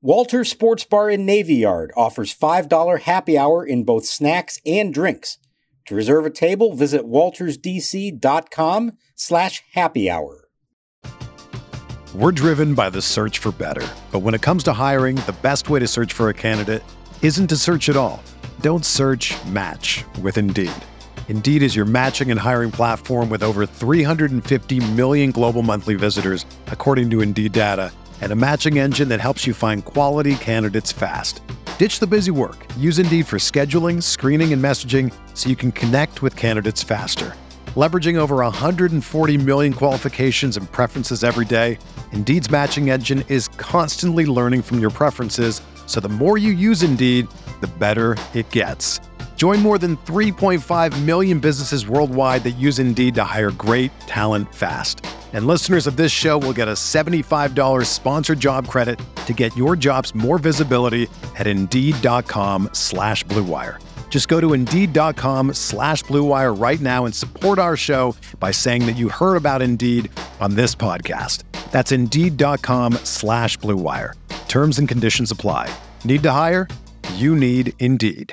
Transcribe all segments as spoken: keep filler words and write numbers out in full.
Walters Sports Bar in Navy Yard offers five dollars happy hour in both snacks and drinks. To reserve a table, visit waltersdc.com slash happy hour. We're driven by the search for better. But when it comes to hiring, the best way to search for a candidate isn't to search at all. Don't search, match with Indeed. Indeed is your matching and hiring platform with over three hundred fifty million global monthly visitors, according to Indeed data, and a matching engine that helps you find quality candidates fast. Ditch the busy work. Use Indeed for scheduling, screening, and messaging so you can connect with candidates faster. Leveraging over one hundred forty million qualifications and preferences every day, Indeed's matching engine is constantly learning from your preferences, so the more you use Indeed, the better it gets. Join more than three point five million businesses worldwide that use Indeed to hire great talent fast. And listeners of this show will get a seventy-five dollars sponsored job credit to get your jobs more visibility at Indeed.com slash Blue Wire. Just go to Indeed.com slash Blue Wire right now and support our show by saying that you heard about Indeed on this podcast. That's Indeed.com slash Blue Wire. Terms and conditions apply. Need to hire? You need Indeed.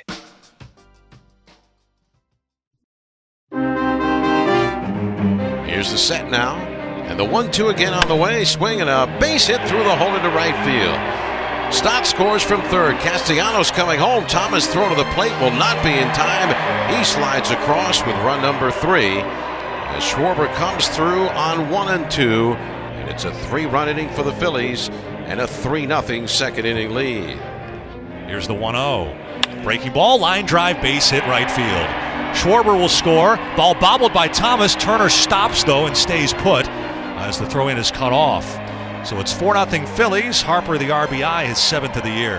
Here's the set now, and the one two again on the way, swinging a base hit through the hole into right field. Stott scores from third. Castellanos coming home. Thomas throw to the plate will not be in time. He slides across with run number three as Schwarber comes through on one and two, and it's a three-run inning for the Phillies and a three nothing second inning lead. Here's the one oh. Breaking ball, line drive, base hit right field. Schwarber will score. Ball bobbled by Thomas. Turner stops, though, and stays put as the throw-in is cut off. So it's four nothing Phillies. Harper, the R B I, his seventh of the year.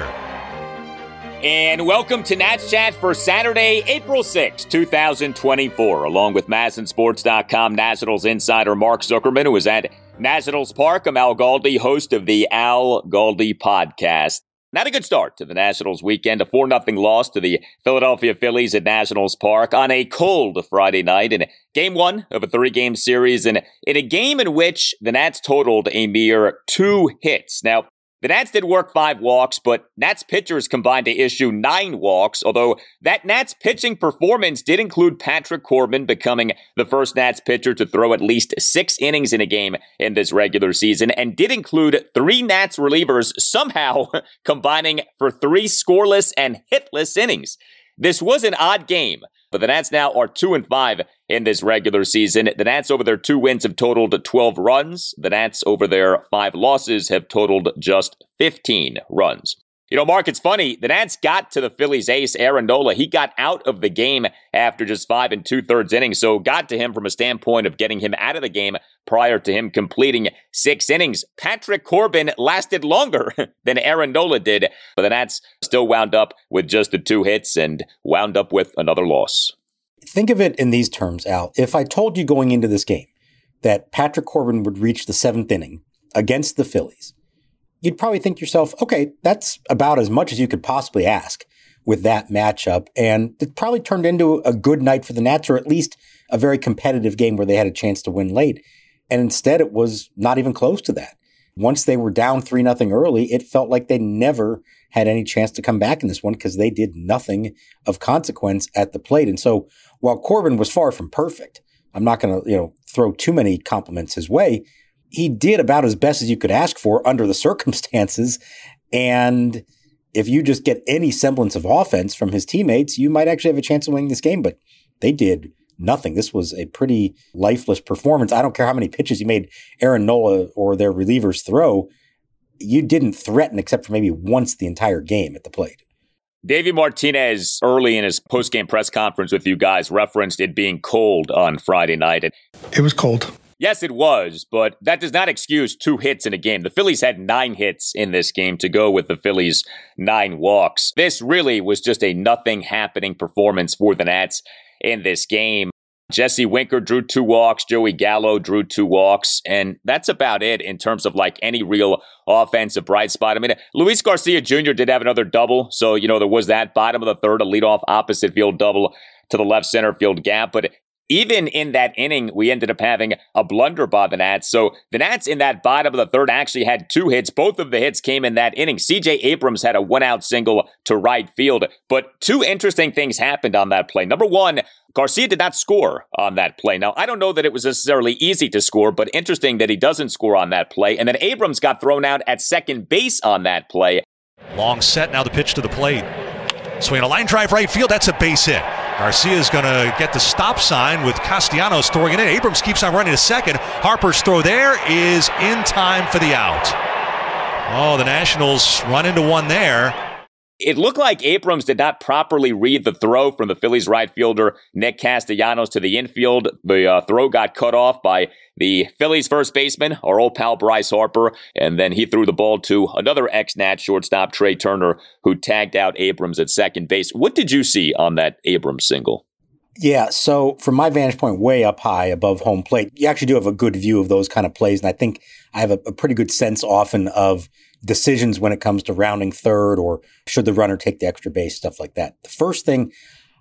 And welcome to Nats Chat for Saturday, April sixth, twenty twenty-four. Along with Mazin Sports dot com Nationals insider Mark Zuckerman, who is at Nationals Park. I'm Al Galdi, host of the Al Galdi Podcast. Not a good start to the Nationals weekend. A four nothing loss to the Philadelphia Phillies at Nationals Park on a cold Friday night in game one of a three-game series, and in a game in which the Nats totaled a mere two hits. Now, the Nats did work five walks, but Nats pitchers combined to issue nine walks, although that Nats pitching performance did include Patrick Corbin becoming the first Nats pitcher to throw at least six innings in a game in this regular season, and did include three Nats relievers somehow combining for three scoreless and hitless innings. This was an odd game, but the Nats now are two and five in this regular season. The Nats over their two wins have totaled twelve runs. The Nats over their five losses have totaled just fifteen runs. You know, Mark, it's funny. The Nats got to the Phillies ace, Aaron Nola. He got out of the game after just five and two-thirds innings, so got to him from a standpoint of getting him out of the game prior to him completing six innings. Patrick Corbin lasted longer than Aaron Nola did, but the Nats still wound up with just the two hits and wound up with another loss. Think of it in these terms, Al. If I told you going into this game that Patrick Corbin would reach the seventh inning against the Phillies, you'd probably think to yourself, okay, that's about as much as you could possibly ask with that matchup. And it probably turned into a good night for the Nats, or at least a very competitive game where they had a chance to win late. And instead, it was not even close to that. Once they were down three nothing early, it felt like they never had any chance to come back in this one because they did nothing of consequence at the plate. And so while Corbin was far from perfect, I'm not going to, you know, throw too many compliments his way. He did about as best as you could ask for under the circumstances. And if you just get any semblance of offense from his teammates, you might actually have a chance of winning this game. But they did nothing. This was a pretty lifeless performance. I don't care how many pitches you made Aaron Nola or their relievers throw. You didn't threaten except for maybe once the entire game at the plate. Davey Martinez, early in his post-game press conference with you guys, referenced it being cold on Friday night. It was cold. Yes, it was, but that does not excuse two hits in a game. The Phillies had nine hits in this game to go with the Phillies' nine walks. This really was just a nothing-happening performance for the Nats in this game. Jesse Winker drew two walks. Joey Gallo drew two walks. And that's about it in terms of like any real offensive bright spot. I mean, Luis Garcia Junior did have another double. So, you know, there was that bottom of the third, a leadoff opposite field double to the left center field gap. But Even in that inning, we ended up having a blunder by the Nats. So the Nats in that bottom of the third actually had two hits. Both of the hits came in that inning. C J Abrams had a one-out single to right field. But two interesting things happened on that play. Number one, Garcia did not score on that play. Now, I don't know that it was necessarily easy to score, but interesting that he doesn't score on that play. And then Abrams got thrown out at second base on that play. Long set, now the pitch to the plate. Swing a line drive right field, that's a base hit. Garcia is going to get the stop sign with Castellanos throwing it in. Abrams keeps on running to second. Harper's throw there is in time for the out. Oh, the Nationals run into one there. It looked like Abrams did not properly read the throw from the Phillies right fielder Nick Castellanos to the infield. The uh, throw got cut off by the Phillies first baseman, our old pal Bryce Harper, and then he threw the ball to another ex-Nat shortstop, Trey Turner, who tagged out Abrams at second base. What did you see on that Abrams single? Yeah, so from my vantage point, way up high above home plate, you actually do have a good view of those kind of plays, and I think I have a, a pretty good sense often of decisions when it comes to rounding third or should the runner take the extra base, stuff like that. The first thing,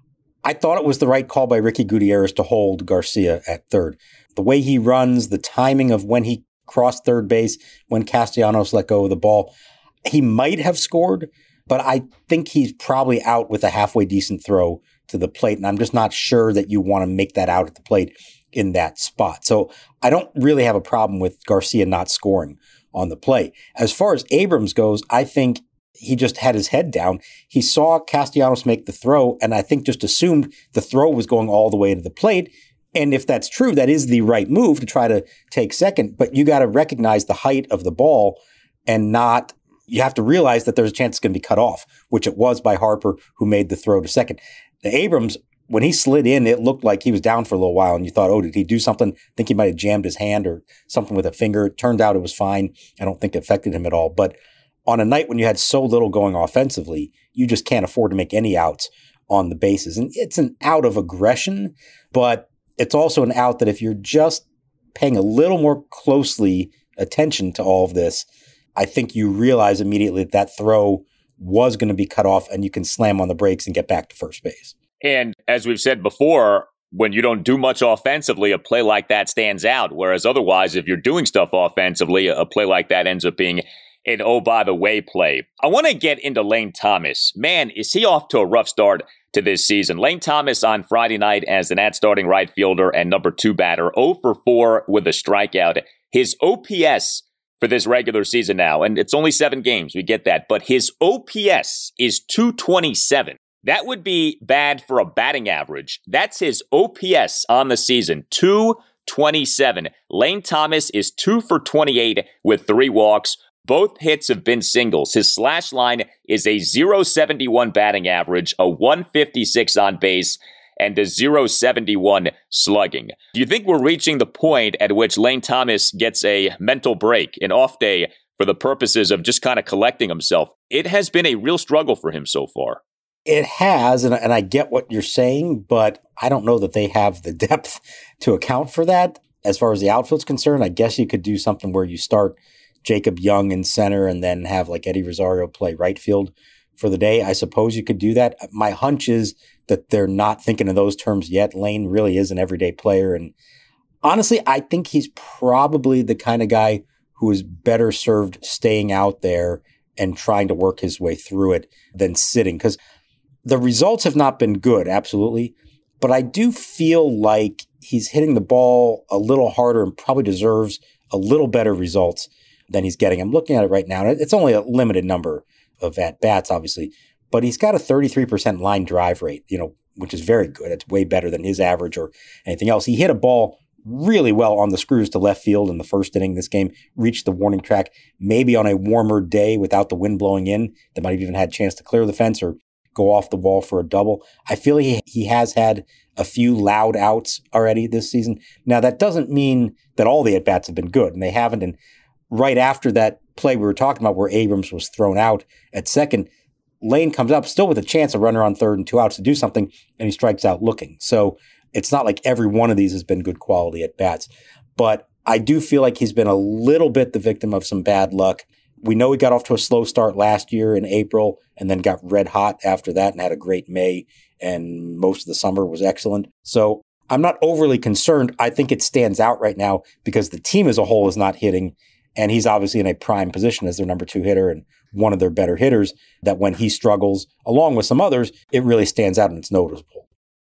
I thought it was the right call by Ricky Gutierrez to hold Garcia at third. The way he runs, the timing of when he crossed third base, when Castellanos let go of the ball, he might have scored, but I think he's probably out with a halfway decent throw to the plate, and I'm just not sure that you want to make that out at the plate in that spot. So I don't really have a problem with Garcia not scoring on the play. As far as Abrams goes, I think he just had his head down. He saw Castellanos make the throw, and I think just assumed the throw was going all the way to the plate. And if that's true, that is the right move to try to take second, but you got to recognize the height of the ball and not, you have to realize that there's a chance it's going to be cut off, which it was by Harper, who made the throw to second. The Abrams, when he slid in, it looked like he was down for a little while, and you thought, oh, did he do something? I think he might have jammed his hand or something with a finger. It turned out it was fine. I don't think it affected him at all. But on a night when you had so little going offensively, you just can't afford to make any outs on the bases. And it's an out of aggression, but it's also an out that if you're just paying a little more closely attention to all of this, I think you realize immediately that that throw was going to be cut off and you can slam on the brakes and get back to first base. And as we've said before, when you don't do much offensively, a play like that stands out. Whereas otherwise, if you're doing stuff offensively, a play like that ends up being an oh, by the way play. I want to get into Lane Thomas. Man, is he off to a rough start to this season. Lane Thomas on Friday night as the Nats starting right fielder and number two batter, oh for four with a strikeout. His O P S for this regular season now, and it's only seven games, we get that, but his O P S is two twenty-seven. That would be bad for a batting average. That's his O P S on the season, two twenty-seven. Lane Thomas is two for twenty-eight with three walks. Both hits have been singles. His slash line is a point oh seven one batting average, a one fifty-six on base, and a point oh seven one slugging. Do you think we're reaching the point at which Lane Thomas gets a mental break, an off day, for the purposes of just kind of collecting himself? It has been a real struggle for him so far. It has, and, and I get what you're saying, but I don't know that they have the depth to account for that. As far as the outfield's concerned, I guess you could do something where you start Jacob Young in center and then have like Eddie Rosario play right field for the day. I suppose you could do that. My hunch is that they're not thinking in those terms yet. Lane really is an everyday player. And honestly, I think he's probably the kind of guy who is better served staying out there and trying to work his way through it than sitting. Because the results have not been good, absolutely. But I do feel like he's hitting the ball a little harder and probably deserves a little better results than he's getting. I'm looking at it right now. And it's only a limited number of at-bats, obviously. But he's got a thirty-three percent line drive rate, you know, which is very good. It's way better than his average or anything else. He hit a ball really well on the screws to left field in the first inning. This game reached the warning track. Maybe on a warmer day without the wind blowing in, they might have even had a chance to clear the fence or go off the wall for a double. I feel he, he has had a few loud outs already this season. Now, that doesn't mean that all the at-bats have been good, and they haven't. And right after that play we were talking about where Abrams was thrown out at second, Lane comes up still with a chance, a runner on third and two outs to do something, and he strikes out looking. So it's not like every one of these has been good quality at-bats. But I do feel like he's been a little bit the victim of some bad luck. We know he got off to a slow start last year in April and then got red hot after that and had a great May, and most of the summer was excellent. So I'm not overly concerned. I think it stands out right now because the team as a whole is not hitting, and he's obviously in a prime position as their number two hitter and one of their better hitters, that when he struggles, along with some others, it really stands out and it's noticeable.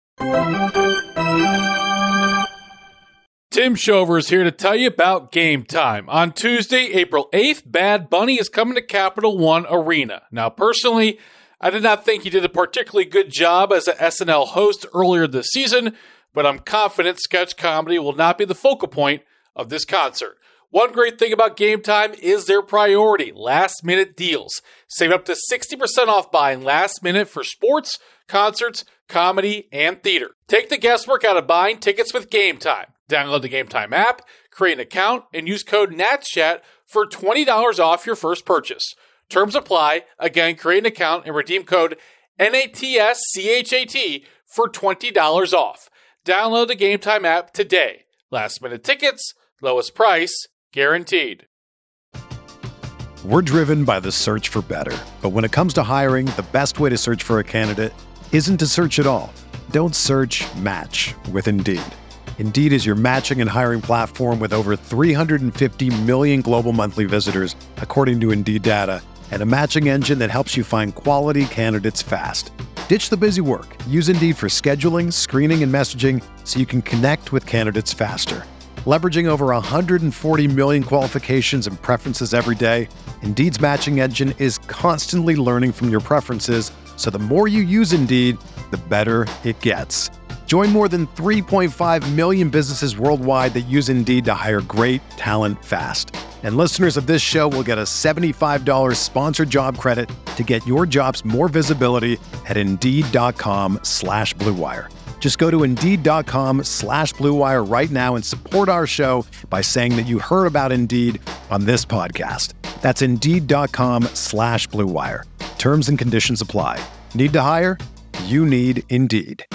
Tim Shover is here to tell you about Game Time. On Tuesday, April eighth, Bad Bunny is coming to Capital One Arena. Now, personally, I did not think he did a particularly good job as an S N L host earlier this season, but I'm confident sketch comedy will not be the focal point of this concert. One great thing about Game Time is their priority, last-minute deals. Save up to sixty percent off buying last minute for sports, concerts, comedy, and theater. Take the guesswork out of buying tickets with Game Time. Download the Game Time app, create an account, and use code NATSCHAT for twenty dollars off your first purchase. Terms apply. Again, create an account and redeem code N A T S C H A T for twenty dollars off. Download the Game Time app today. Last-minute tickets, lowest price, guaranteed. We're driven by the search for better. But when it comes to hiring, the best way to search for a candidate isn't to search at all. Don't search, match with Indeed. Indeed is your matching and hiring platform with over three hundred fifty million global monthly visitors, according to Indeed data, and a matching engine that helps you find quality candidates fast. Ditch the busy work. Use Indeed for scheduling, screening, and messaging so you can connect with candidates faster. Leveraging over one hundred forty million qualifications and preferences every day, Indeed's matching engine is constantly learning from your preferences, so the more you use Indeed, the better it gets. Join more than three point five million businesses worldwide that use Indeed to hire great talent fast. And listeners of this show will get a seventy-five dollars sponsored job credit to get your jobs more visibility at Indeed.com slash Blue Wire. Just go to Indeed.com slash Blue Wire right now and support our show by saying that you heard about Indeed on this podcast. That's Indeed.com slash Blue Wire. Terms and conditions apply. Need to hire? You need Indeed.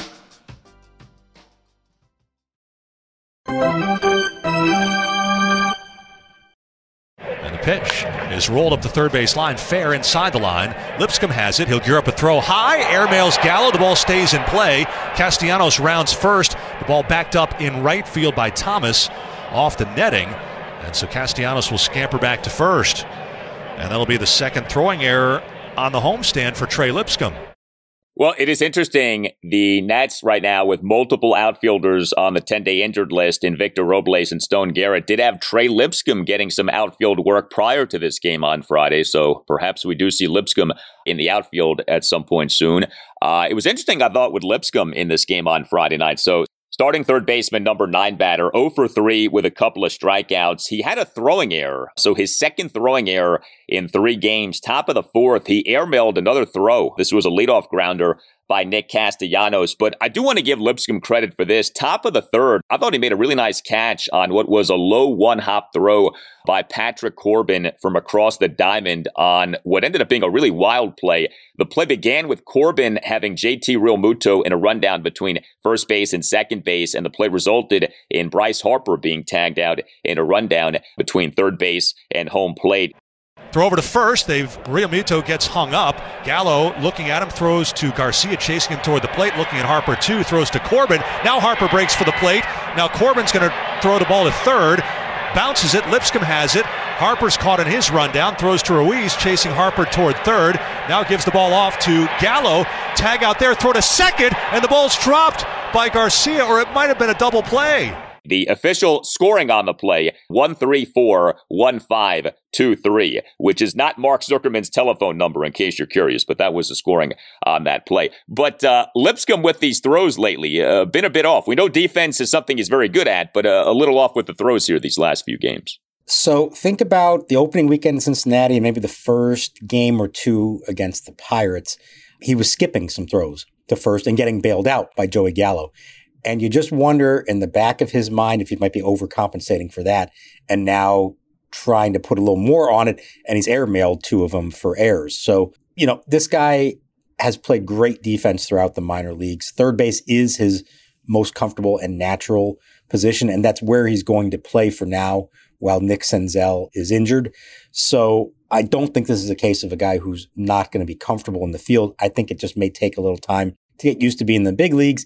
And the pitch is rolled up the third base line, fair inside the line. Lipscomb has it. He'll gear up a throw high. Airmails Gallo. The ball stays in play. Castellanos rounds first. The ball backed up in right field by Thomas off the netting. And so Castellanos will scamper back to first. And that'll be the second throwing error on the homestand for Trey Lipscomb. Well, it is interesting. The Nats right now with multiple outfielders on the ten-day injured list in Victor Robles and Stone Garrett did have Trey Lipscomb getting some outfield work prior to this game on Friday. So perhaps we do see Lipscomb in the outfield at some point soon. Uh, it was interesting, I thought, with Lipscomb in this game on Friday night. So starting third baseman, number nine batter, oh for three with a couple of strikeouts. He had a throwing error. So his second throwing error in three games. Top of the fourth, he airmailed another throw. This was a leadoff grounder by Nick Castellanos. But I do want to give Lipscomb credit for this. Top of the third, I thought he made a really nice catch on what was a low one-hop throw by Patrick Corbin from across the diamond on what ended up being a really wild play. The play began with Corbin having J T Realmuto in a rundown between first base and second base, and the play resulted in Bryce Harper being tagged out in a rundown between third base and home plate. Throw over to first. They've Realmuto gets hung up. Gallo looking at him, throws to Garcia, chasing him toward the plate, looking at Harper too, throws to Corbin. Now Harper breaks for the plate. Now Corbin's going to throw the ball to third. Bounces it. Lipscomb has it. Harper's caught in his rundown. Throws to Ruiz, chasing Harper toward third. Now gives the ball off to Gallo. Tag out there, throw to second, and the ball's dropped by Garcia, or it might have been a double play. The official scoring on the play, one three four one five two three, which is not Mark Zuckerman's telephone number, in case you're curious, but that was the scoring on that play. But uh, Lipscomb with these throws lately, uh, been a bit off. We know defense is something he's very good at, but uh, a little off with the throws here these last few games. So think about the opening weekend in Cincinnati and maybe the first game or two against the Pirates. He was skipping some throws to first and getting bailed out by Joey Gallo. And you just wonder in the back of his mind if he might be overcompensating for that and now trying to put a little more on it. And he's airmailed two of them for errors. So, you know, this guy has played great defense throughout the minor leagues. Third base is his most comfortable and natural position. And that's where he's going to play for now while Nick Senzel is injured. So I don't think this is a case of a guy who's not going to be comfortable in the field. I think it just may take a little time to get used to being in the big leagues.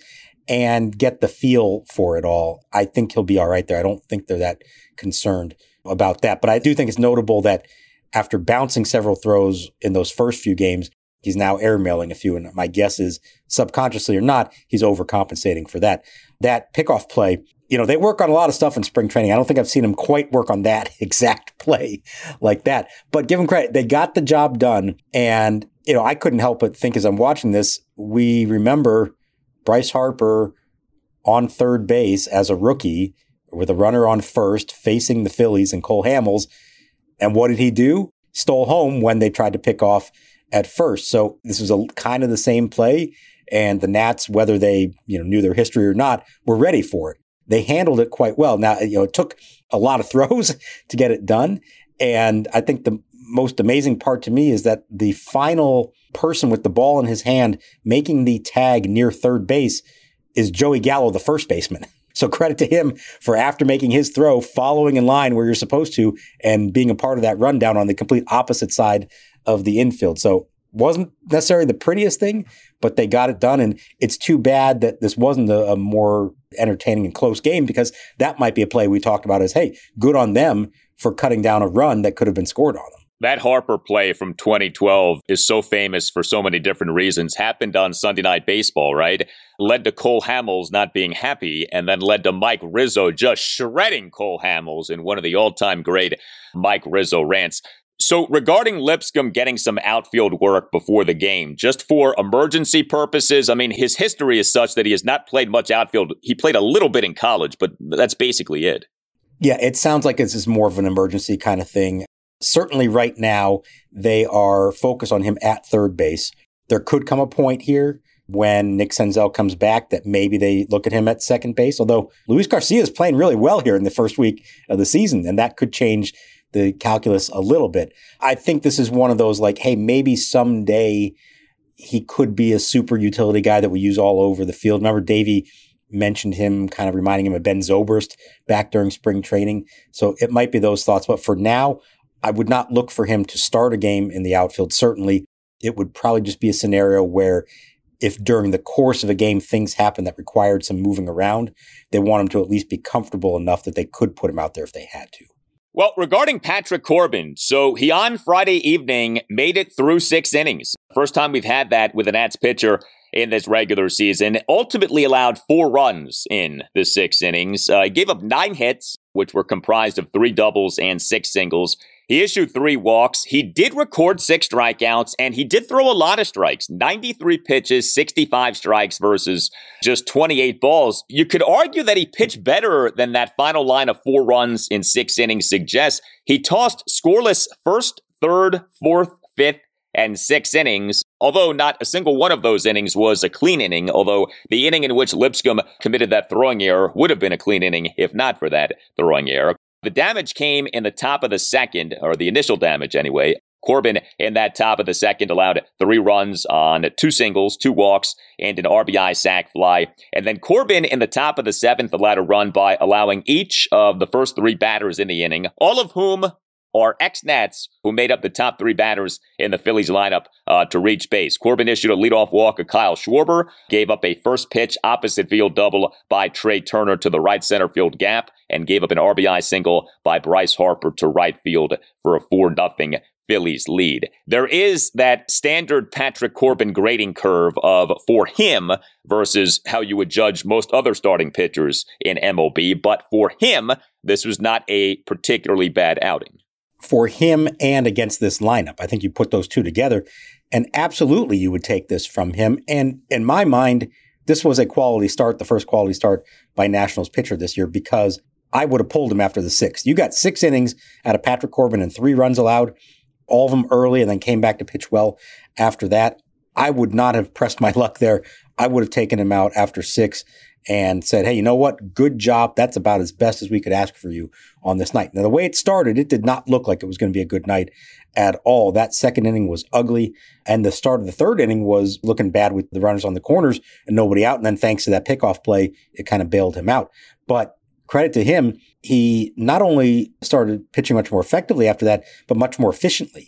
and get the feel for it all, I think he'll be all right there. I don't think they're that concerned about that. But I do think it's notable that after bouncing several throws in those first few games, he's now airmailing a few. And my guess is, subconsciously or not, he's overcompensating for that. That pickoff play, you know, they work on a lot of stuff in spring training. I don't think I've seen him quite work on that exact play like that. But give him credit. They got the job done. And, you know, I couldn't help but think as I'm watching this, we remember Bryce Harper on third base as a rookie with a runner on first facing the Phillies and Cole Hamels. And what did he do? Stole home when they tried to pick off at first. So this was a kind of the same play. And the Nats, whether they, you know, knew their history or not, were ready for it. They handled it quite well. Now, you know, it took a lot of throws to get it done. And I think the most amazing part to me is that the final person with the ball in his hand making the tag near third base is Joey Gallo, the first baseman. So credit to him for, after making his throw, following in line where you're supposed to and being a part of that rundown on the complete opposite side of the infield. So wasn't necessarily the prettiest thing, but they got it done. And it's too bad that this wasn't a, a more entertaining and close game, because that might be a play we talked about as, hey, good on them for cutting down a run that could have been scored on them. That Harper play from twenty twelve is so famous for so many different reasons. Happened on Sunday Night Baseball, right? Led to Cole Hamels not being happy, and then led to Mike Rizzo just shredding Cole Hamels in one of the all-time great Mike Rizzo rants. So regarding Lipscomb getting some outfield work before the game, just for emergency purposes, I mean, his history is such that he has not played much outfield. He played a little bit in college, but that's basically it. Yeah, it sounds like this is more of an emergency kind of thing. Certainly right now, they are focused on him at third base. There could come a point here when Nick Senzel comes back that maybe they look at him at second base, although Luis Garcia is playing really well here in the first week of the season, and that could change the calculus a little bit. I think this is one of those like, hey, maybe someday he could be a super utility guy that we use all over the field. Remember, Davey mentioned him, kind of reminding him of Ben Zobrist back during spring training. So it might be those thoughts. But for now, I would not look for him to start a game in the outfield. Certainly, it would probably just be a scenario where if during the course of a game things happen that required some moving around, they want him to at least be comfortable enough that they could put him out there if they had to. Well, regarding Patrick Corbin, so he on Friday evening made it through six innings. First time we've had that with a Nats pitcher in this regular season. Ultimately allowed four runs in the six innings. Uh, he gave up nine hits, which were comprised of three doubles and six singles. He issued three walks. He did record six strikeouts, and he did throw a lot of strikes. ninety-three pitches, sixty-five strikes versus just twenty-eight balls. You could argue that he pitched better than that final line of four runs in six innings suggests. He tossed scoreless first, third, fourth, fifth, and six innings, although not a single one of those innings was a clean inning, although the inning in which Lipscomb committed that throwing error would have been a clean inning if not for that throwing error. The damage came in the top of the second, or the initial damage anyway. Corbin in that top of the second allowed three runs on two singles, two walks, and an R B I sac fly. And then Corbin in the top of the seventh allowed a run by allowing each of the first three batters in the inning, all of whom are ex-Nats who made up the top three batters in the Phillies lineup uh, to reach base. Corbin issued a leadoff walk of Kyle Schwarber, gave up a first pitch opposite field double by Trey Turner to the right center field gap, and gave up an R B I single by Bryce Harper to right field for a four nothing Phillies lead. There is that standard Patrick Corbin grading curve of for him versus how you would judge most other starting pitchers in M L B, but for him, this was not a particularly bad outing. For him and against this lineup, I think you put those two together, and absolutely you would take this from him. And in my mind, this was a quality start, the first quality start by Nationals pitcher this year, because I would have pulled him after the sixth. You got six innings out of Patrick Corbin and three runs allowed, all of them early, and then came back to pitch well after that. I would not have pressed my luck there. I would have taken him out after six and said, hey, you know what? Good job. That's about as best as we could ask for you on this night. Now, the way it started, it did not look like it was going to be a good night at all. That second inning was ugly, and the start of the third inning was looking bad with the runners on the corners and nobody out. And then thanks to that pickoff play, it kind of bailed him out. But credit to him, he not only started pitching much more effectively after that, but much more efficiently.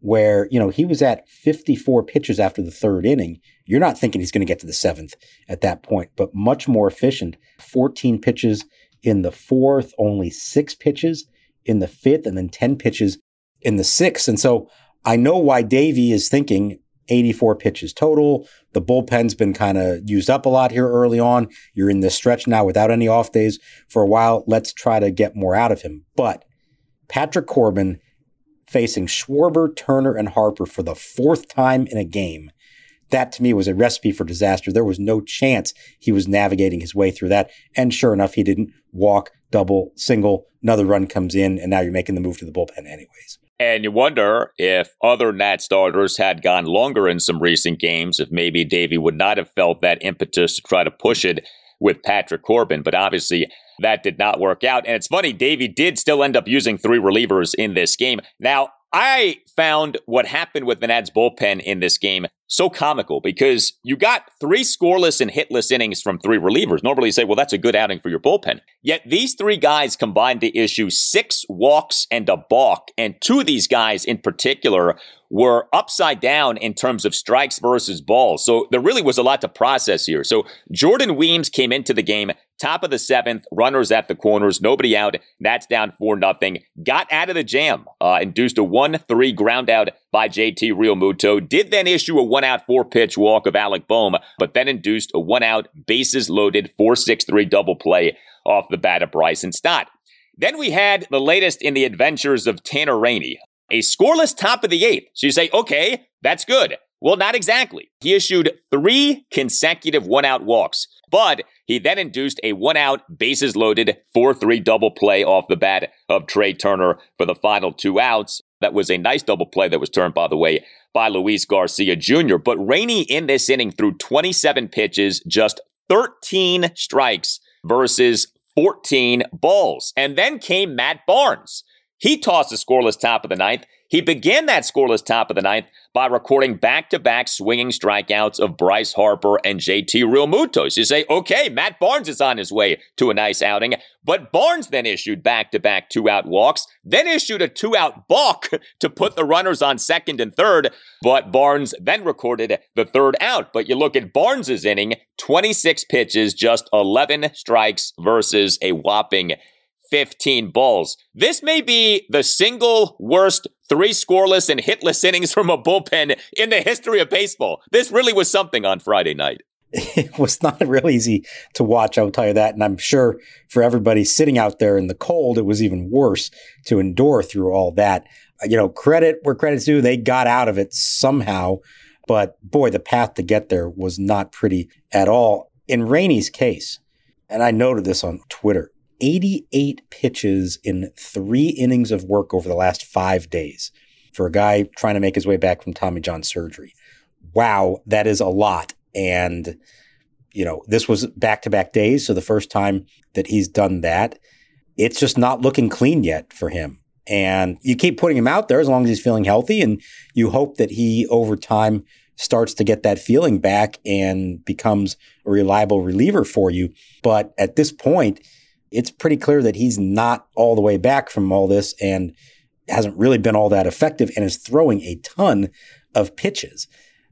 where, you know, he was at fifty-four pitches after the third inning. You're not thinking he's going to get to the seventh at that point, but much more efficient. fourteen pitches in the fourth, only six pitches in the fifth, and then ten pitches in the sixth. And so I know why Davey is thinking eighty-four pitches total. The bullpen's been kind of used up a lot here early on. You're in this stretch now without any off days for a while. Let's try to get more out of him. But Patrick Corbin facing Schwarber, Turner, and Harper for the fourth time in a game, that to me was a recipe for disaster. There was no chance he was navigating his way through that. And sure enough, he didn't. Walk, double, single, another run comes in, and now you're making the move to the bullpen anyways. And you wonder if other Nat starters had gone longer in some recent games, if maybe Davey would not have felt that impetus to try to push it with Patrick Corbin. But obviously, that did not work out. And it's funny, Davey did still end up using three relievers in this game. Now, I found what happened with the Nats bullpen in this game so comical because you got three scoreless and hitless innings from three relievers. Normally you say, well, that's a good outing for your bullpen. Yet these three guys combined to issue six walks and a balk. And two of these guys in particular were upside down in terms of strikes versus balls. So there really was a lot to process here. So Jordan Weems came into the game, top of the seventh, runners at the corners, nobody out. Nats down four nothing. Got out of the jam, uh, induced a one three ground out by J T Realmuto. Did then issue a one-out four-pitch walk of Alec Bohm, but then induced a one-out, bases-loaded four six three double play off the bat of Bryson Stott. Then we had the latest in the adventures of Tanner Rainey. A scoreless top of the eighth. So you say, okay, that's good. Well, not exactly. He issued three consecutive one-out walks, but he then induced a one-out, bases-loaded four three double play off the bat of Trey Turner for the final two outs. That was a nice double play that was turned, by the way, by Luis Garcia Junior But Rainey in this inning threw twenty-seven pitches, just thirteen strikes versus fourteen balls. And then came Matt Barnes. He tossed a scoreless top of the ninth. He began that scoreless top of the ninth by recording back-to-back swinging strikeouts of Bryce Harper and J T Realmuto. So you say, okay, Matt Barnes is on his way to a nice outing. But Barnes then issued back-to-back two-out walks, then issued a two-out balk to put the runners on second and third. But Barnes then recorded the third out. But you look at Barnes's inning, twenty-six pitches, just eleven strikes versus a whopping fifteen balls. This may be the single worst three scoreless and hitless innings from a bullpen in the history of baseball. This really was something on Friday night. It was not real easy to watch, I'll tell you that. And I'm sure for everybody sitting out there in the cold, it was even worse to endure through all that. You know, credit where credit's due, they got out of it somehow. But boy, the path to get there was not pretty at all. In Rainey's case, and I noted this on Twitter, eighty-eight pitches in three innings of work over the last five days for a guy trying to make his way back from Tommy John surgery. Wow, that is a lot. And, you know, this was back-to-back days, so the first time that he's done that. It's just not looking clean yet for him. And you keep putting him out there as long as he's feeling healthy, and you hope that he, over time, starts to get that feeling back and becomes a reliable reliever for you. But at this point, it's pretty clear that he's not all the way back from all this and hasn't really been all that effective and is throwing a ton of pitches.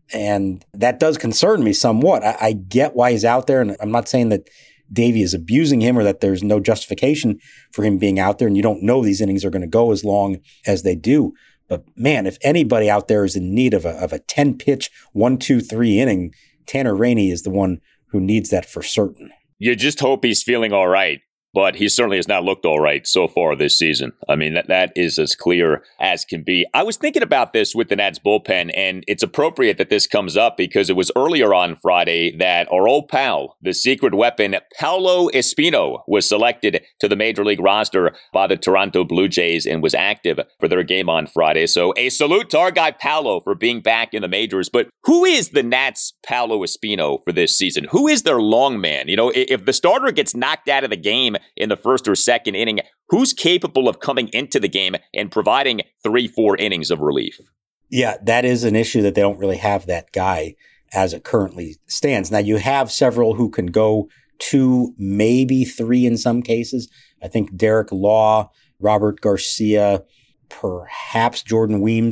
And that does concern me somewhat. I, I get why he's out there, and I'm not saying that Davey is abusing him or that there's no justification for him being out there, and you don't know these innings are going to go as long as they do. But man, if anybody out there is in need of a of a ten-pitch, one, two, three inning, Tanner Rainey is the one who needs that for certain. You just hope he's feeling all right. But he certainly has not looked all right so far this season. I mean, that that is as clear as can be. I was thinking about this with the Nats bullpen, and it's appropriate that this comes up because it was earlier on Friday that our old pal, the secret weapon, Paolo Espino, was selected to the Major League roster by the Toronto Blue Jays and was active for their game on Friday. So a salute to our guy Paolo for being back in the majors. But who is the Nats' Paolo Espino for this season? Who is their long man? You know, if the starter gets knocked out of the game in the first or second inning, who's capable of coming into the game and providing three, four innings of relief? Yeah, that is an issue that they don't really have that guy as it currently stands. Now, you have several who can go two, maybe three in some cases. I think Derek Law, Robert Garcia, perhaps Jordan Weems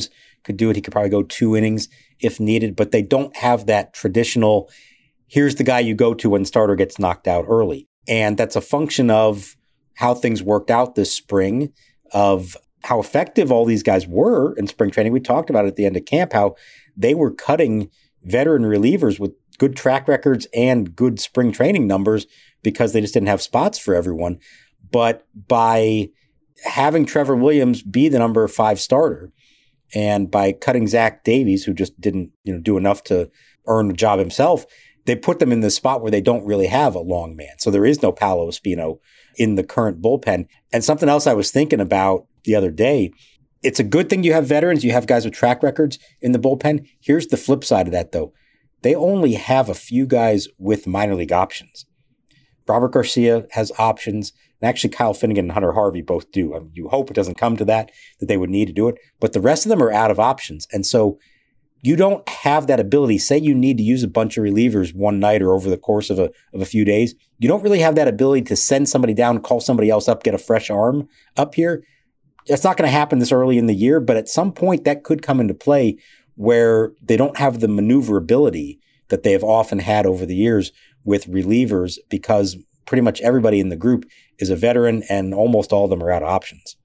could do it. He could probably go two innings if needed, but they don't have that traditional, here's the guy you go to when starter gets knocked out early. And that's a function of how things worked out this spring, of how effective all these guys were in spring training. We talked about it at the end of camp, how they were cutting veteran relievers with good track records and good spring training numbers because they just didn't have spots for everyone. But by having Trevor Williams be the number five starter, and by cutting Zach Davies, who just didn't, you know, do enough to earn the job himself, they put them in the spot where they don't really have a long man. So there is no Paolo Espino in the current bullpen. And something else I was thinking about the other day, it's a good thing you have veterans, you have guys with track records in the bullpen. Here's the flip side of that, though. They only have a few guys with minor league options. Robert Garcia has options, and actually Kyle Finnegan and Hunter Harvey both do. I mean, you hope it doesn't come to that, that they would need to do it. But the rest of them are out of options. And so you don't have that ability. Say you need to use a bunch of relievers one night or over the course of a of a few days. You don't really have that ability to send somebody down, call somebody else up, get a fresh arm up here. It's not going to happen this early in the year, but at some point that could come into play where they don't have the maneuverability that they have often had over the years with relievers, because pretty much everybody in the group is a veteran and almost all of them are out of options.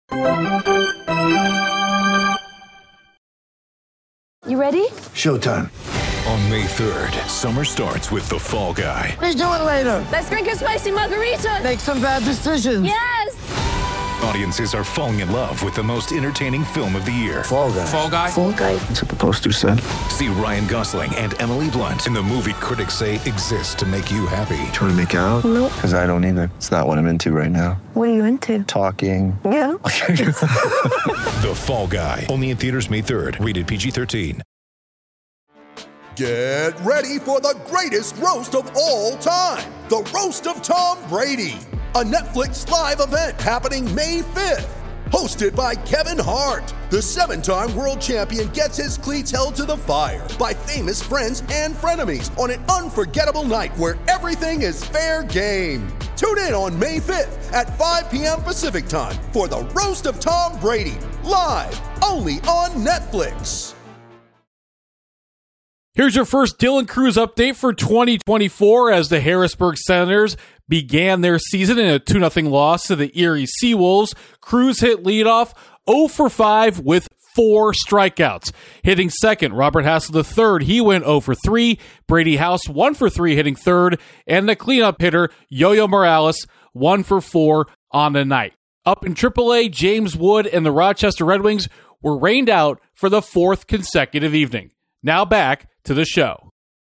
You ready? Showtime. On May third, summer starts with The Fall Guy. Let's do it later. Let's drink a spicy margarita. Make some bad decisions. Yes. Audiences are falling in love with the most entertaining film of the year. Fall Guy. Fall Guy. Fall Guy. That's what the poster said. See Ryan Gosling and Emily Blunt in the movie critics say exists to make you happy. Trying to make it out? Nope. Because I don't either. It's not what I'm into right now. What are you into? Talking. Yeah. The Fall Guy. Only in theaters May third. Rated P G thirteen. Get ready for the greatest roast of all time. The Roast of Tom Brady. A Netflix live event happening May fifth. Hosted by Kevin Hart. The seven-time world champion gets his cleats held to the fire by famous friends and frenemies on an unforgettable night where everything is fair game. Tune in on May fifth at five p.m. Pacific time for the Roast of Tom Brady. Live only on Netflix. Here's your first Dylan Crews update for twenty twenty-four as the Harrisburg Senators began their season in a two nothing loss to the Erie Seawolves. Crews hit leadoff oh for five with four strikeouts. Hitting second, Robert Hassel the third. He went oh for three. Brady House one for three hitting third. And the cleanup hitter, Yo-Yo Morales, one for four on the night. Up in triple A, James Wood and the Rochester Red Wings were rained out for the fourth consecutive evening. Now back to the show.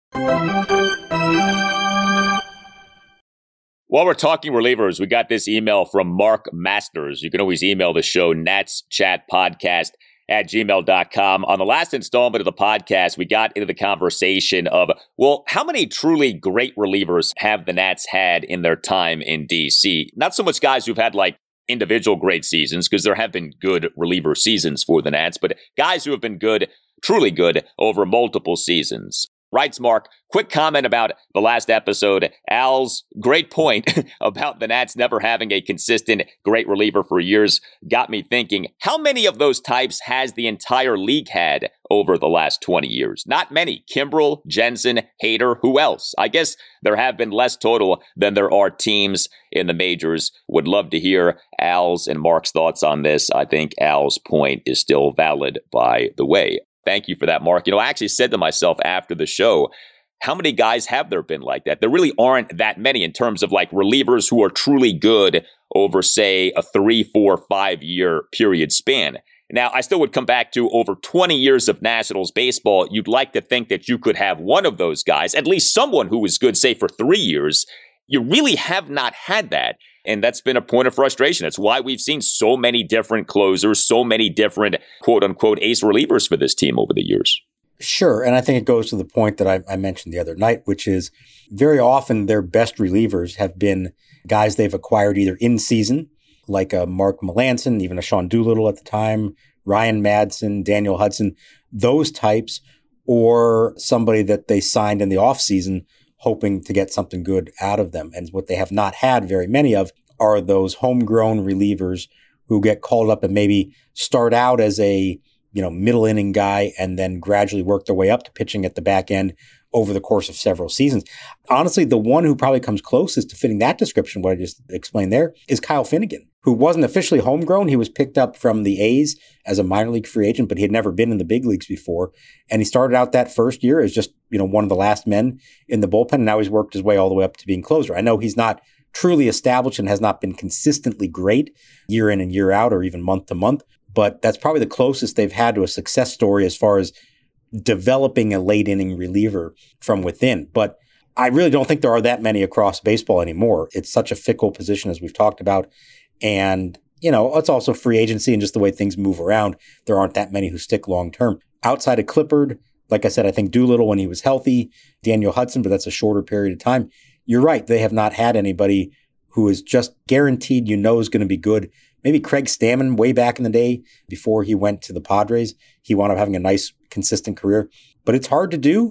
While we're talking relievers, we got this email from Mark Masters. You can always email the show, natschatpodcast at gmail dot com. On the last installment of the podcast, we got into the conversation of, well, how many truly great relievers have the Nats had in their time in D C? Not so much guys who've had like individual great seasons, because there have been good reliever seasons for the Nats, but guys who have been good, truly good, over multiple seasons. Writes Mark, quick comment about the last episode. Al's great point about the Nats never having a consistent great reliever for years got me thinking, how many of those types has the entire league had over the last twenty years? Not many. Kimbrel, Jensen, Hader, who else? I guess there have been less total than there are teams in the majors. Would love to hear Al's and Mark's thoughts on this. I think Al's point is still valid, by the way. Thank you for that, Mark. You know, I actually said to myself after the show, how many guys have there been like that? There really aren't that many in terms of like relievers who are truly good over, say, a three, four, five year period span. Now, I still would come back to over twenty years of Nationals baseball. You'd like to think that you could have one of those guys, at least someone who was good, say, for three years. You really have not had that. And that's been a point of frustration. That's why we've seen so many different closers, so many different quote unquote ace relievers for this team over the years. Sure. And I think it goes to the point that I, I mentioned the other night, which is very often their best relievers have been guys they've acquired either in season, like a Mark Melancon, even a Sean Doolittle at the time, Ryan Madsen, Daniel Hudson, those types, or somebody that they signed in the offseason hoping to get something good out of them. And what they have not had very many of are those homegrown relievers who get called up and maybe start out as a you know, middle inning guy and then gradually work their way up to pitching at the back end over the course of several seasons. Honestly, the one who probably comes closest to fitting that description, what I just explained there, is Kyle Finnegan, who wasn't officially homegrown. He was picked up from the A's as a minor league free agent, but he had never been in the big leagues before. And he started out that first year as just, you know, one of the last men in the bullpen. And now he's worked his way all the way up to being closer. I know he's not truly established and has not been consistently great year in and year out or even month to month, but that's probably the closest they've had to a success story as far as developing a late inning reliever from within. But I really don't think there are that many across baseball anymore. It's such a fickle position, as we've talked about. And, you know, it's also free agency and just the way things move around. There aren't that many who stick long term. Outside of Clippard, like I said, I think Doolittle when he was healthy, Daniel Hudson, but that's a shorter period of time. You're right. They have not had anybody who is just guaranteed you know is going to be good. Maybe Craig Stammen way back in the day before he went to the Padres. He wound up having a nice, consistent career. But it's hard to do,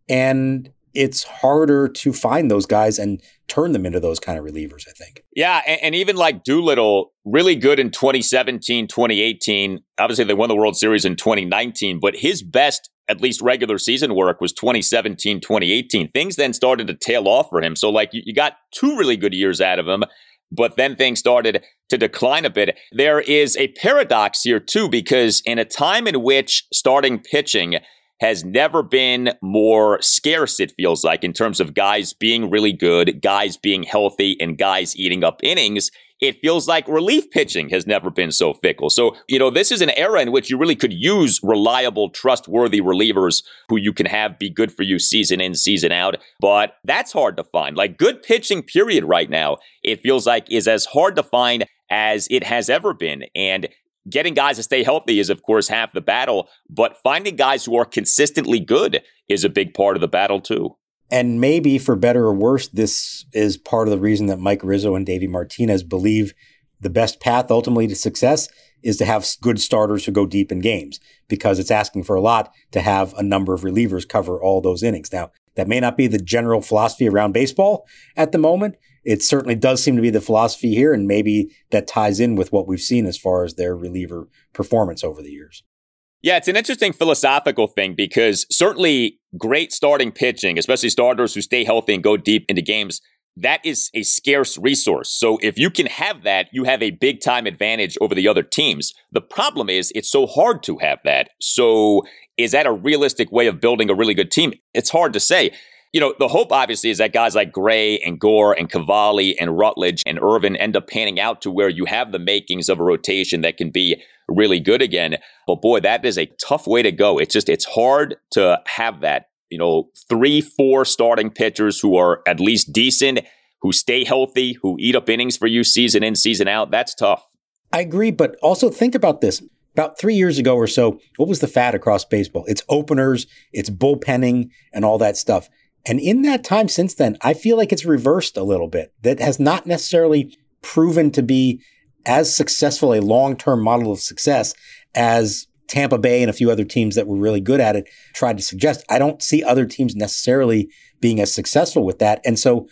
and it's harder to find those guys and turn them into those kind of relievers, I think. Yeah, and, and even like Doolittle, really good in twenty seventeen, twenty eighteen. Obviously, they won the World Series in twenty nineteen, but his best, at least regular season work, was twenty seventeen, twenty eighteen. Things then started to tail off for him. So, like, you, you got two really good years out of him, but then things started to decline a bit. There is a paradox here, too, because in a time in which starting pitching has never been more scarce, it feels like, in terms of guys being really good, guys being healthy, and guys eating up innings, it feels like relief pitching has never been so fickle. So, you know, this is an era in which you really could use reliable, trustworthy relievers who you can have be good for you season in, season out. But that's hard to find. Like, good pitching, period, right now, it feels like is as hard to find as it has ever been. And getting guys to stay healthy is, of course, half the battle. But finding guys who are consistently good is a big part of the battle, too. And maybe for better or worse, this is part of the reason that Mike Rizzo and Davey Martinez believe the best path ultimately to success is to have good starters who go deep in games, because it's asking for a lot to have a number of relievers cover all those innings. Now, that may not be the general philosophy around baseball at the moment. It certainly does seem to be the philosophy here, and maybe that ties in with what we've seen as far as their reliever performance over the years. Yeah, it's an interesting philosophical thing, because certainly great starting pitching, especially starters who stay healthy and go deep into games, that is a scarce resource. So if you can have that, you have a big time advantage over the other teams. The problem is it's so hard to have that. So is that a realistic way of building a really good team? It's hard to say. You know, the hope obviously is that guys like Gray and Gore and Cavalli and Rutledge and Irvin end up panning out to where you have the makings of a rotation that can be really good again. But boy, that is a tough way to go. It's just, it's hard to have that, you know, three, four starting pitchers who are at least decent, who stay healthy, who eat up innings for you season in, season out. That's tough. I agree, but also think about this. About three years ago or so, what was the fad across baseball? It's openers, it's bullpenning, and all that stuff. And in that time since then, I feel like it's reversed a little bit. That has not necessarily proven to be as successful a long-term model of success as Tampa Bay and a few other teams that were really good at it tried to suggest. I don't see other teams necessarily being as successful with that. And so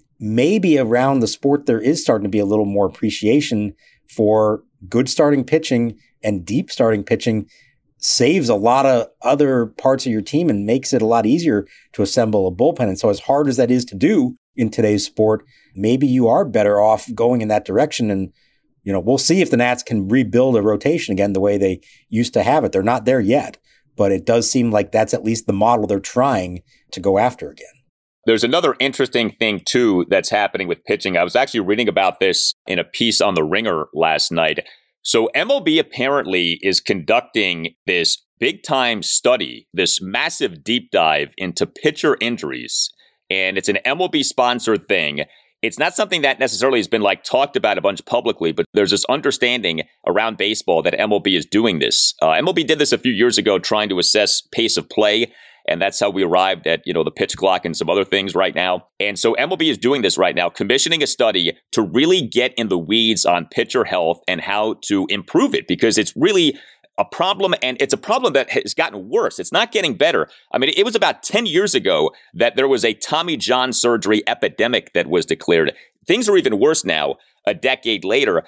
maybe around the sport, there is starting to be a little more appreciation for good starting pitching, and deep starting pitching saves a lot of other parts of your team and makes it a lot easier to assemble a bullpen. And so as hard as that is to do in today's sport, maybe you are better off going in that direction. And, you know, we'll see if the Nats can rebuild a rotation again the way they used to have it. They're not there yet, but it does seem like that's at least the model they're trying to go after again. There's another interesting thing, too, that's happening with pitching. I was actually reading about this in a piece on The Ringer last night. So M L B apparently is conducting this big-time study, this massive deep dive into pitcher injuries. And it's an M L B-sponsored thing. It's not something that necessarily has been like talked about a bunch publicly, but there's this understanding around baseball that M L B is doing this. Uh, M L B did this a few years ago, trying to assess pace of play. And that's how we arrived at, you know, the pitch clock and some other things right now. And so M L B is doing this right now, commissioning a study to really get in the weeds on pitcher health and how to improve it, because it's really a problem, and it's a problem that has gotten worse. It's not getting better. I mean, it was about ten years ago that there was a Tommy John surgery epidemic that was declared. Things are even worse now, a decade later.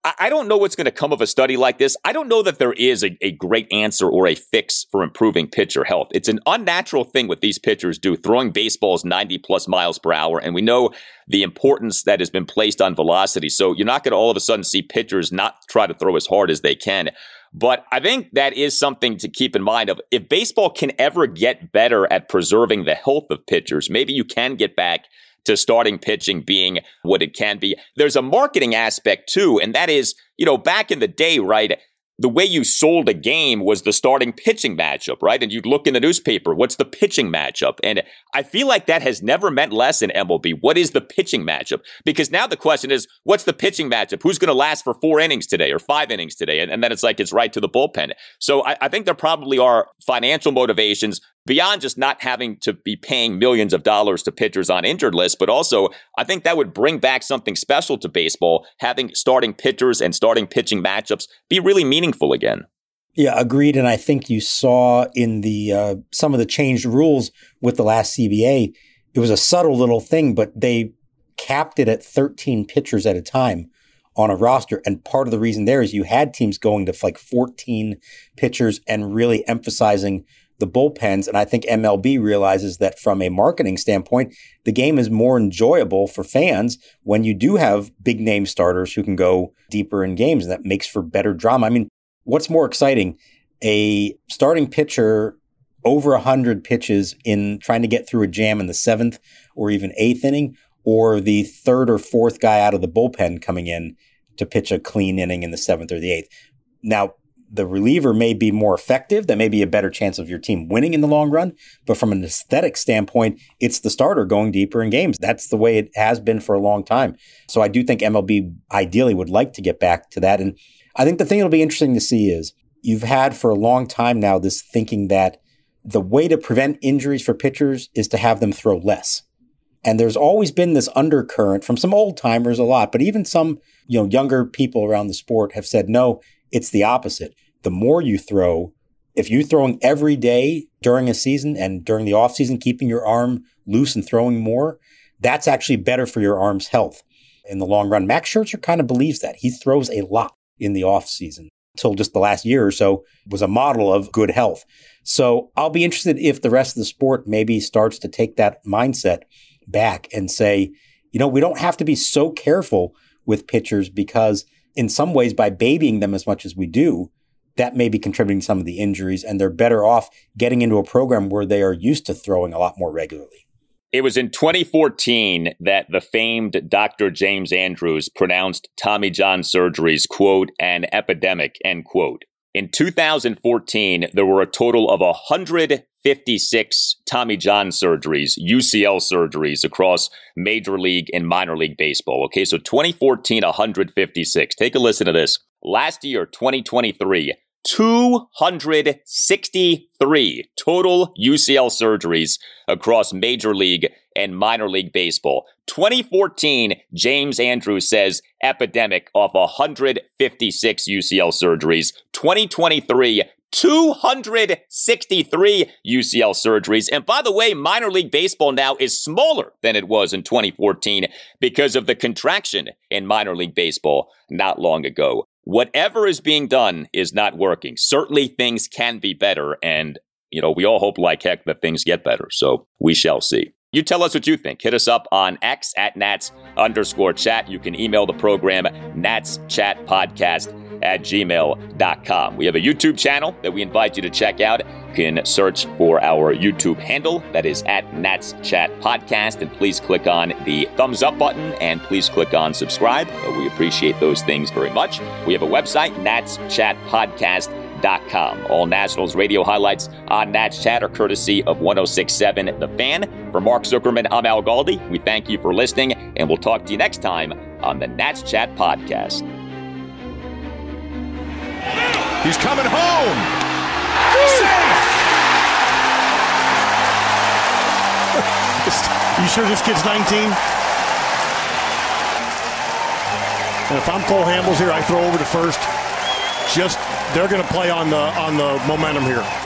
I don't know what's going to come of a study like this. I don't know that there is a, a great answer or a fix for improving pitcher health. It's an unnatural thing what these pitchers do, throwing baseballs ninety plus miles per hour. And we know the importance that has been placed on velocity. So you're not going to all of a sudden see pitchers not try to throw as hard as they can. But I think that is something to keep in mind of if baseball can ever get better at preserving the health of pitchers, maybe you can get back to starting pitching being what it can be. There's a marketing aspect too, and that is, you know, back in the day, right, the way you sold a game was the starting pitching matchup, right? And you'd look in the newspaper, what's the pitching matchup? And I feel like that has never meant less in M L B. What is the pitching matchup? Because now the question is, what's the pitching matchup? Who's going to last for four innings today or five innings today? And, and then it's like it's right to the bullpen. So I, I think there probably are financial motivations beyond just not having to be paying millions of dollars to pitchers on injured lists, but also I think that would bring back something special to baseball, having starting pitchers and starting pitching matchups be really meaningful again. Yeah, agreed. And I think you saw in the uh, some of the changed rules with the last C B A, it was a subtle little thing, but they capped it at thirteen pitchers at a time on a roster. And part of the reason there is you had teams going to like fourteen pitchers and really emphasizing the bullpens. And I think M L B realizes that from a marketing standpoint, the game is more enjoyable for fans when you do have big name starters who can go deeper in games. And that makes for better drama. I mean, what's more exciting? A starting pitcher over one hundred pitches in trying to get through a jam in the seventh or even eighth inning, or the third or fourth guy out of the bullpen coming in to pitch a clean inning in the seventh or the eighth. Now, the reliever may be more effective. That may be a better chance of your team winning in the long run. But from an aesthetic standpoint, it's the starter going deeper in games. That's the way it has been for a long time. So I do think M L B ideally would like to get back to that. And I think the thing that'll be interesting to see is you've had for a long time now this thinking that the way to prevent injuries for pitchers is to have them throw less. And there's always been this undercurrent from some old timers a lot, but even some, you know, younger people around the sport have said, no, it's the opposite. The more you throw, if you're throwing every day during a season and during the offseason, keeping your arm loose and throwing more, that's actually better for your arm's health in the long run. Max Scherzer kind of believes that. He throws a lot in the offseason until just the last year or so was a model of good health. So I'll be interested if the rest of the sport maybe starts to take that mindset back and say, you know, we don't have to be so careful with pitchers because in some ways by babying them as much as we do, that may be contributing to some of the injuries, and they're better off getting into a program where they are used to throwing a lot more regularly. It was in twenty fourteen that the famed Doctor James Andrews pronounced Tommy John surgeries, quote, an epidemic, end quote. In two thousand fourteen, there were a total of one hundred fifty-six Tommy John surgeries, U C L surgeries across Major League and minor league baseball. Okay, so twenty fourteen, one hundred fifty-six. Take a listen to this. Last year, twenty twenty-three, two hundred sixty-three total U C L surgeries across Major League and minor league baseball. twenty fourteen, James Andrews says epidemic off one hundred fifty-six U C L surgeries. twenty twenty-three, two hundred sixty-three U C L surgeries. And by the way, minor league baseball now is smaller than it was in twenty fourteen because of the contraction in minor league baseball not long ago. Whatever is being done is not working. Certainly things can be better. And, you know, we all hope like heck that things get better. So we shall see. You tell us what you think. Hit us up on X at Nats underscore chat. You can email the program natschatpodcast at gmail dot com. We have a YouTube channel that we invite you to check out. You can search for our YouTube handle. That is at Nats Chat Podcast. And please click on the thumbs up button and please click on subscribe. We appreciate those things very much. We have a website, nats chat podcast dot com. All Nationals radio highlights on Nats Chat are courtesy of one oh six point seven The Fan. For Mark Zuckerman, I'm Al Galdi. We thank you for listening, and we'll talk to you next time on the Nats Chat Podcast. He's coming home. You sure this kid's nineteen? And if I'm Cole Hamels here, I throw over to first. Just they're going to play on the on the momentum here.